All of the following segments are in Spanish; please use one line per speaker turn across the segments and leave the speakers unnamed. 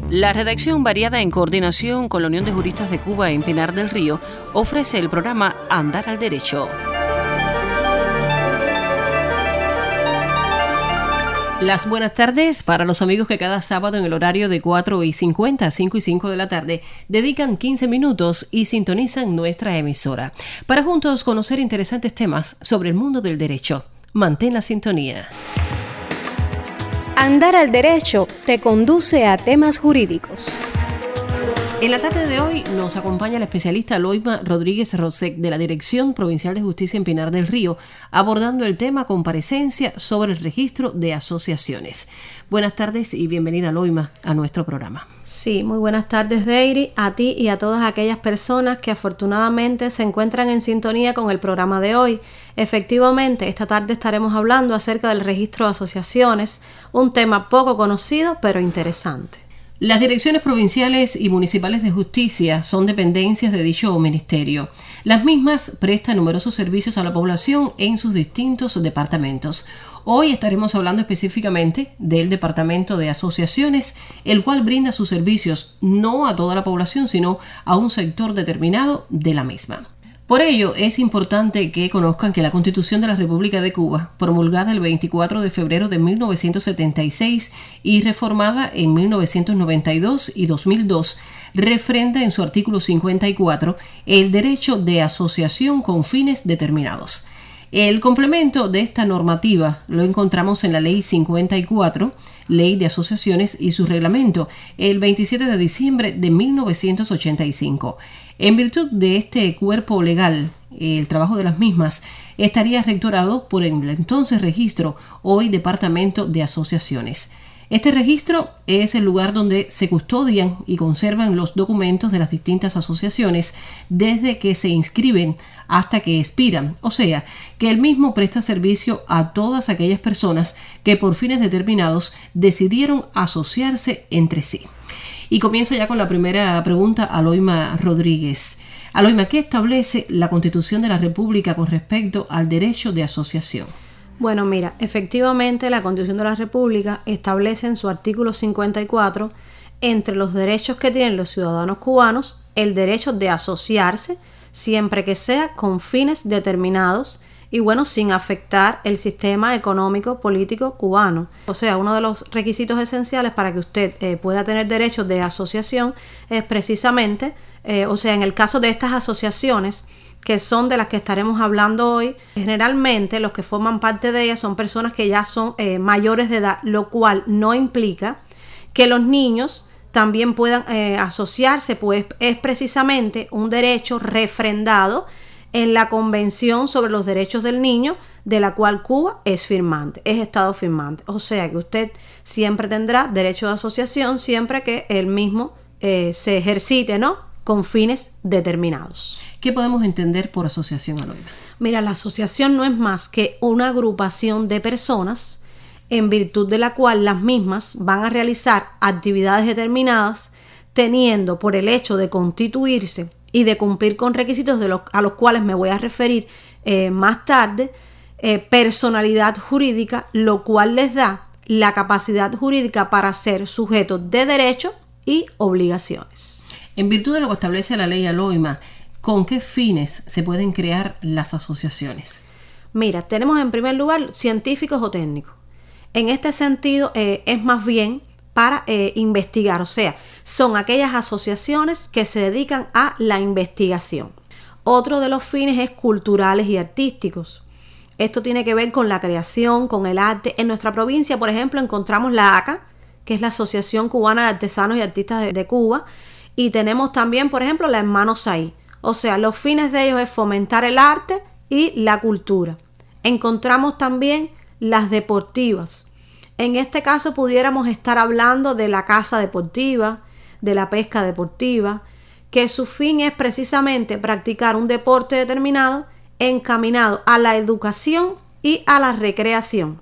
La redacción, variada en coordinación con la Unión de Juristas de Cuba en Pinar del Río, ofrece el programa Andar al Derecho. Las buenas tardes para los amigos que cada sábado en el horario de 4:50 a 5:05 de la tarde dedican 15 minutos y sintonizan nuestra emisora para juntos conocer interesantes temas sobre el mundo del derecho. Mantén la sintonía.
Andar al Derecho te conduce a temas jurídicos.
En la tarde de hoy nos acompaña la especialista Loima Rodríguez Rosek de la Dirección Provincial de Justicia en Pinar del Río, abordando el tema comparecencia sobre el registro de asociaciones. Buenas tardes y bienvenida, Loima, a nuestro programa.
Sí, muy buenas tardes, Deiri, a ti y a todas aquellas personas que afortunadamente se encuentran en sintonía con el programa de hoy. Efectivamente, esta tarde estaremos hablando acerca del registro de asociaciones, un tema poco conocido pero interesante.
Las direcciones provinciales y municipales de justicia son dependencias de dicho ministerio. Las mismas prestan numerosos servicios a la población en sus distintos departamentos. Hoy estaremos hablando específicamente del Departamento de Asociaciones, el cual brinda sus servicios no a toda la población, sino a un sector determinado de la misma. Por ello, es importante que conozcan que la Constitución de la República de Cuba, promulgada el 24 de febrero de 1976 y reformada en 1992 y 2002, refrenda en su artículo 54 el derecho de asociación con fines determinados. El complemento de esta normativa lo encontramos en la Ley 54, Ley de Asociaciones y su reglamento, el 27 de diciembre de 1985. En virtud de este cuerpo legal, el trabajo de las mismas estaría rectorado por el entonces registro, hoy Departamento de Asociaciones. Este registro es el lugar donde se custodian y conservan los documentos de las distintas asociaciones desde que se inscriben hasta que expiran, o sea, que el mismo presta servicio a todas aquellas personas que por fines determinados decidieron asociarse entre sí. Y comienzo ya con la primera pregunta a Loima Rodríguez. Loima, ¿qué establece la Constitución de la República con respecto al derecho de asociación?
Bueno, mira, efectivamente la Constitución de la República establece en su artículo 54, entre los derechos que tienen los ciudadanos cubanos, el derecho de asociarse siempre que sea con fines determinados y bueno, sin afectar el sistema económico político cubano. O sea, uno de los requisitos esenciales para que usted pueda tener derecho de asociación es precisamente, en el caso de estas asociaciones, que son de las que estaremos hablando hoy, generalmente los que forman parte de ellas son personas que ya son mayores de edad, lo cual no implica que los niños también puedan asociarse, pues es precisamente un derecho refrendado en la Convención sobre los Derechos del Niño, de la cual Cuba es firmante, es Estado firmante. O sea que usted siempre tendrá derecho de asociación siempre que él mismo se ejercite, ¿no?, con fines determinados.
¿Qué podemos entender por asociación, Loima?
Mira, la asociación no es más que una agrupación de personas en virtud de la cual las mismas van a realizar actividades determinadas, teniendo por el hecho de constituirse y de cumplir con requisitos a los cuales me voy a referir más tarde, personalidad jurídica, lo cual les da la capacidad jurídica para ser sujetos de derechos y obligaciones.
En virtud de lo que establece la ley, Loima, ¿con qué fines se pueden crear las asociaciones?
Mira, tenemos en primer lugar científicos o técnicos. En este sentido es más bien para investigar, o sea, son aquellas asociaciones que se dedican a la investigación. Otro de los fines es culturales y artísticos. Esto tiene que ver con la creación, con el arte. En nuestra provincia, por ejemplo, encontramos la ACA, que es la Asociación Cubana de Artesanos y Artistas de Cuba, y tenemos también, por ejemplo, la Hermanos Saí. O sea, los fines de ellos es fomentar el arte y la cultura. Encontramos también las deportivas. En este caso pudiéramos estar hablando de la caza deportiva, de la pesca deportiva, que su fin es precisamente practicar un deporte determinado encaminado a la educación y a la recreación.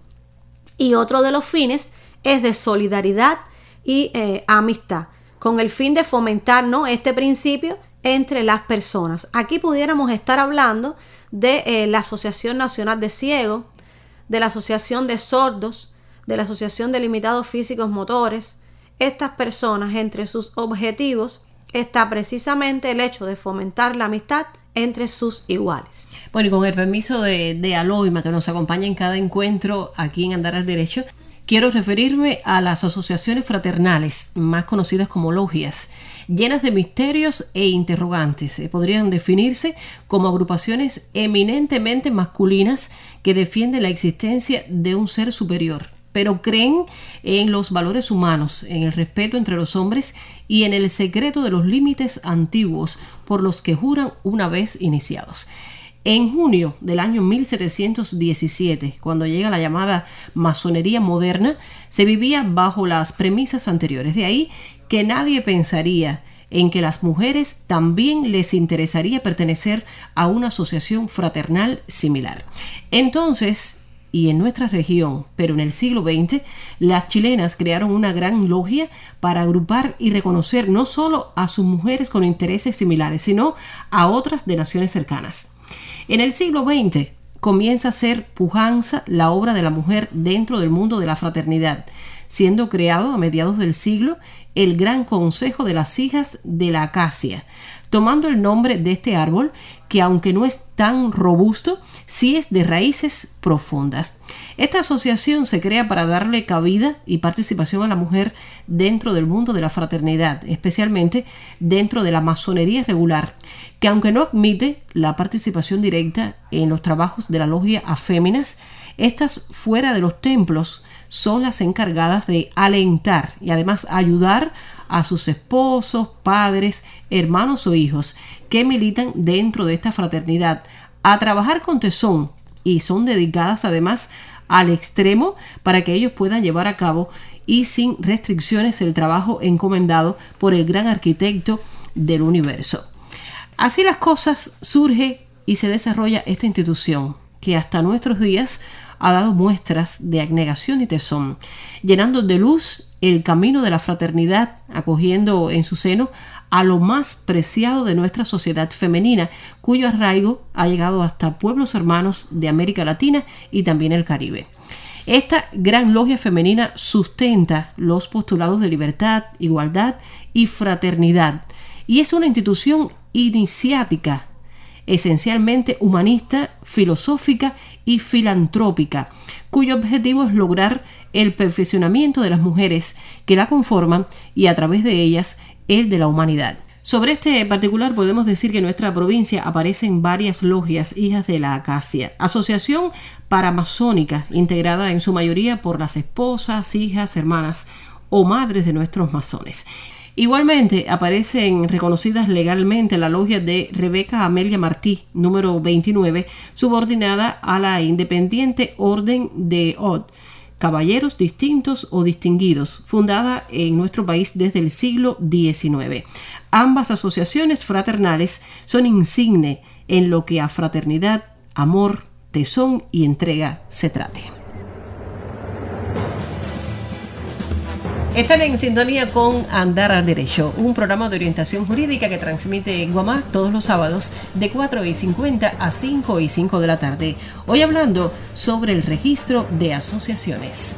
Y otro de los fines es de solidaridad y amistad, con el fin de fomentar, ¿no?, este principio entre las personas. Aquí pudiéramos estar hablando de la Asociación Nacional de Ciegos, de la Asociación de Sordos, de la Asociación de Limitados Físicos Motores, estas personas, entre sus objetivos está precisamente el hecho de fomentar la amistad entre sus iguales.
Bueno, y con el permiso de Aloima, que nos acompaña en cada encuentro aquí en Andar al Derecho, quiero referirme a las asociaciones fraternales, más conocidas como logias, llenas de misterios e interrogantes. Podrían definirse como agrupaciones eminentemente masculinas que defienden la existencia de un ser superior, pero creen en los valores humanos, en el respeto entre los hombres y en el secreto de los límites antiguos por los que juran una vez iniciados. En junio del año 1717, cuando llega la llamada masonería moderna, se vivía bajo las premisas anteriores. De ahí que nadie pensaría en que las mujeres también les interesaría pertenecer a una asociación fraternal similar. Entonces, y en nuestra región, pero en el siglo XX, las chilenas crearon una gran logia para agrupar y reconocer no solo a sus mujeres con intereses similares, sino a otras de naciones cercanas. En el siglo XX comienza a ser pujanza la obra de la mujer dentro del mundo de la fraternidad, siendo creado a mediados del siglo el Gran Consejo de las Hijas de la Acacia, tomando el nombre de este árbol que, aunque no es tan robusto, sí es de raíces profundas. Esta asociación se crea para darle cabida y participación a la mujer dentro del mundo de la fraternidad, especialmente dentro de la masonería regular, que aunque no admite la participación directa en los trabajos de la logia a féminas, estas fuera de los templos son las encargadas de alentar y además ayudar a sus esposos, padres, hermanos o hijos que militan dentro de esta fraternidad a trabajar con tesón, y son dedicadas además al extremo para que ellos puedan llevar a cabo y sin restricciones el trabajo encomendado por el gran arquitecto del universo. Así las cosas, surge y se desarrolla esta institución que hasta nuestros días ha dado muestras de abnegación y tesón, llenando de luz el camino de la fraternidad, acogiendo en su seno a lo más preciado de nuestra sociedad femenina, cuyo arraigo ha llegado hasta pueblos hermanos de América Latina y también el Caribe. Esta gran logia femenina sustenta los postulados de libertad, igualdad y fraternidad, y es una institución iniciática, esencialmente humanista, filosófica y filantrópica, cuyo objetivo es lograr el perfeccionamiento de las mujeres que la conforman y a través de ellas el de la humanidad. Sobre este particular podemos decir que en nuestra provincia aparecen varias logias hijas de la Acacia, asociación paramasónica integrada en su mayoría por las esposas, hijas, hermanas o madres de nuestros masones. Igualmente aparecen reconocidas legalmente la logia de Rebeca Amelia Martí, número 29, subordinada a la Independiente Orden de Od, Caballeros Distintos o Distinguidos, fundada en nuestro país desde el siglo XIX. Ambas asociaciones fraternales son insigne en lo que a fraternidad, amor, tesón y entrega se trate. Están en sintonía con Andar al Derecho, un programa de orientación jurídica que transmite en Guamá todos los sábados de 4:50 a 5:05 de la tarde. Hoy hablando sobre el registro de asociaciones.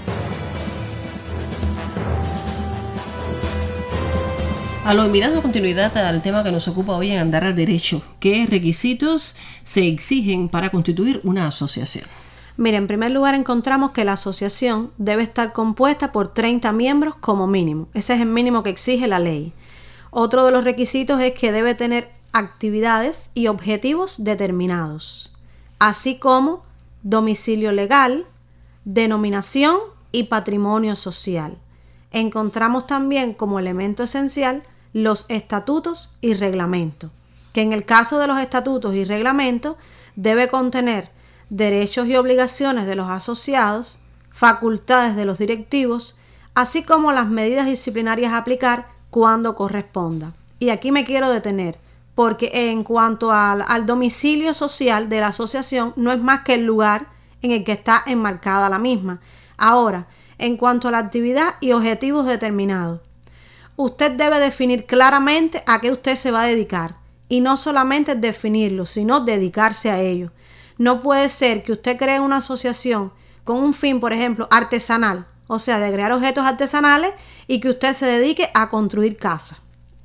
A lo dando continuidad al tema que nos ocupa hoy en Andar al Derecho, ¿qué requisitos se exigen para constituir una asociación?
Mira, en primer lugar encontramos que la asociación debe estar compuesta por 30 miembros como mínimo. Ese es el mínimo que exige la ley. Otro de los requisitos es que debe tener actividades y objetivos determinados, así como domicilio legal, denominación y patrimonio social. Encontramos también como elemento esencial los estatutos y reglamentos, que en el caso de los estatutos y reglamentos debe contener derechos y obligaciones de los asociados, facultades de los directivos, así como las medidas disciplinarias a aplicar cuando corresponda. Y aquí me quiero detener, porque en cuanto al domicilio social de la asociación, no es más que el lugar en el que está enmarcada la misma. Ahora, en cuanto a la actividad y objetivos determinados, usted debe definir claramente a qué usted se va a dedicar, y no solamente definirlo, sino dedicarse a ello. No puede ser que usted cree una asociación con un fin, por ejemplo, artesanal, o sea, de crear objetos artesanales y que usted se dedique a construir casas.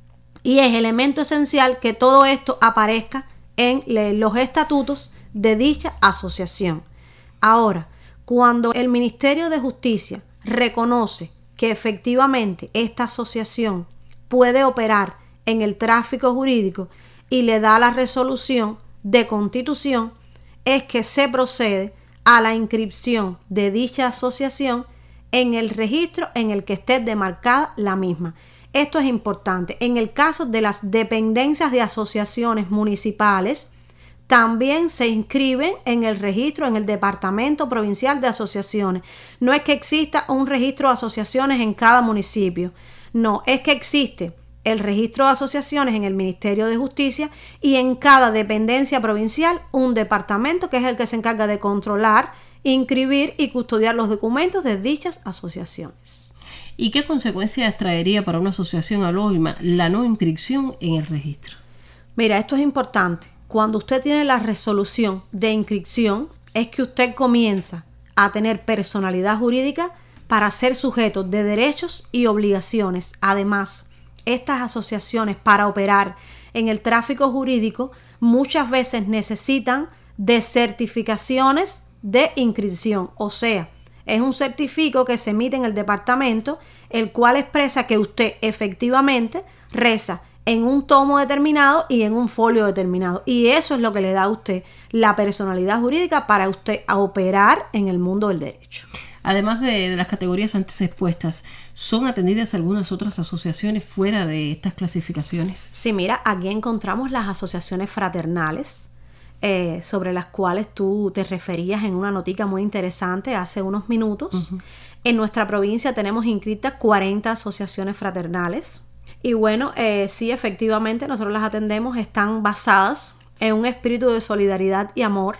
Y es elemento esencial que todo esto aparezca en los estatutos de dicha asociación. Ahora, cuando el Ministerio de Justicia reconoce que efectivamente esta asociación puede operar en el tráfico jurídico y le da la resolución de constitución, es que se procede a la inscripción de dicha asociación en el registro en el que esté demarcada la misma. Esto es importante. En el caso de las dependencias de asociaciones municipales, también se inscriben en el registro en el Departamento Provincial de Asociaciones. No es que exista un registro de asociaciones en cada municipio. No, es que existe el registro de asociaciones en el Ministerio de Justicia y en cada dependencia provincial un departamento que es el que se encarga de controlar, inscribir y custodiar los documentos de dichas asociaciones.
¿Y qué consecuencias traería para una asociación anónima la no inscripción en el registro?
Mira, esto es importante. Cuando usted tiene la resolución de inscripción, es que usted comienza a tener personalidad jurídica para ser sujeto de derechos y obligaciones. Además, estas asociaciones para operar en el tráfico jurídico muchas veces necesitan de certificaciones de inscripción. O sea, es un certificado que se emite en el departamento, el cual expresa que usted efectivamente reza en un tomo determinado y en un folio determinado. Y eso es lo que le da a usted la personalidad jurídica para usted operar en el mundo del derecho.
Además de las categorías antes expuestas, ¿son atendidas algunas otras asociaciones fuera de estas clasificaciones?
Sí, mira, aquí encontramos las asociaciones fraternales, sobre las cuales tú te referías en una notica muy interesante hace unos minutos. Uh-huh. En nuestra provincia tenemos inscritas 40 asociaciones fraternales. Y bueno, sí, efectivamente, nosotros las atendemos, están basadas en un espíritu de solidaridad y amor.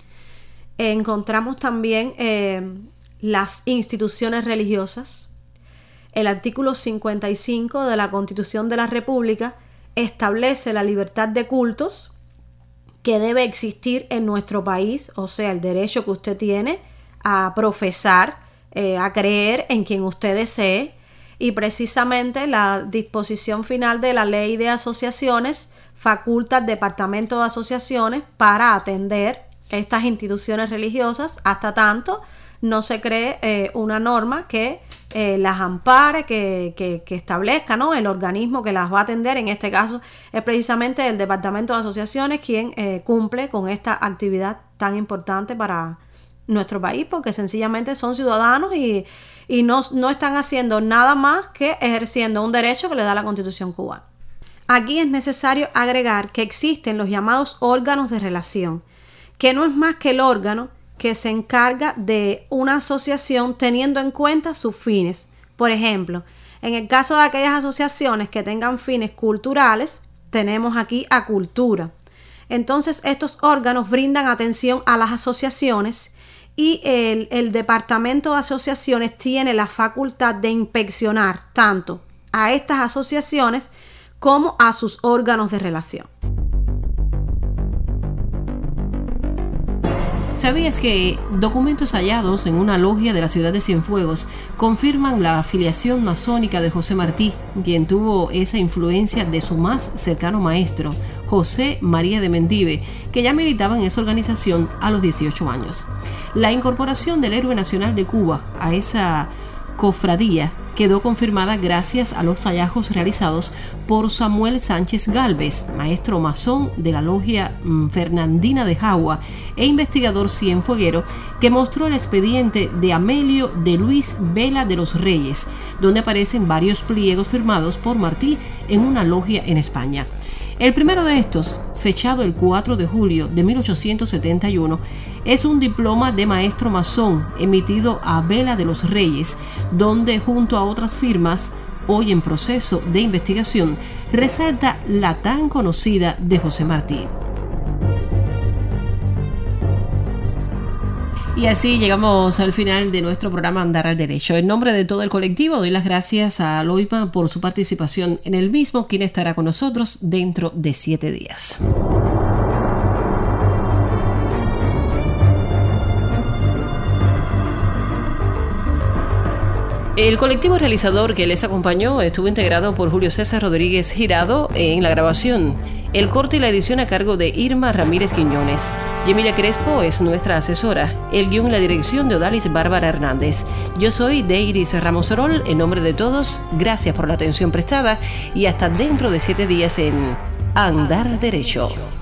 Encontramos también las instituciones religiosas. El artículo 55 de la Constitución de la República establece la libertad de cultos que debe existir en nuestro país, o sea, el derecho que usted tiene a profesar, a creer en quien usted desee. Y precisamente la disposición final de la Ley de Asociaciones faculta al Departamento de Asociaciones para atender estas instituciones religiosas hasta tanto no se cree una norma que las ampare, que establezca, ¿no?, el organismo que las va a atender. En este caso es precisamente el Departamento de Asociaciones quien cumple con esta actividad tan importante para nuestro país, porque sencillamente son ciudadanos y no están haciendo nada más que ejerciendo un derecho que le da la Constitución cubana. Aquí es necesario agregar que existen los llamados órganos de relación, que no es más que el órgano que se encarga de una asociación teniendo en cuenta sus fines. Por ejemplo, en el caso de aquellas asociaciones que tengan fines culturales, tenemos aquí a Cultura. Entonces, estos órganos brindan atención a las asociaciones y el Departamento de Asociaciones tiene la facultad de inspeccionar tanto a estas asociaciones como a sus órganos de relación.
¿Sabías que documentos hallados en una logia de la ciudad de Cienfuegos confirman la afiliación masónica de José Martí, quien tuvo esa influencia de su más cercano maestro, José María de Mendive, que ya militaba en esa organización a los 18 años? La incorporación del héroe nacional de Cuba a esa cofradía quedó confirmada gracias a los hallazgos realizados por Samuel Sánchez Gálvez, maestro masón de la logia Fernandina de Jagua e investigador cienfueguero, que mostró el expediente de Amelio de Luis Vela de los Reyes, donde aparecen varios pliegos firmados por Martí en una logia en España. El primero de estos, fechado el 4 de julio de 1871, es un diploma de maestro masón emitido a Vela de los Reyes, donde junto a otras firmas, hoy en proceso de investigación, resalta la tan conocida de José Martí. Y así llegamos al final de nuestro programa Andar al Derecho. En nombre de todo el colectivo doy las gracias a Loipa por su participación en el mismo, quien estará con nosotros dentro de 7 días. El colectivo realizador que les acompañó estuvo integrado por Julio César Rodríguez Girado en la grabación. El corte y la edición a cargo de Irma Ramírez Quiñones. Yemilia Crespo es nuestra asesora. El guión y la dirección de Odalis Bárbara Hernández. Yo soy Deiris Ramos Orol. En nombre de todos, gracias por la atención prestada y hasta dentro de 7 días en Andar Derecho.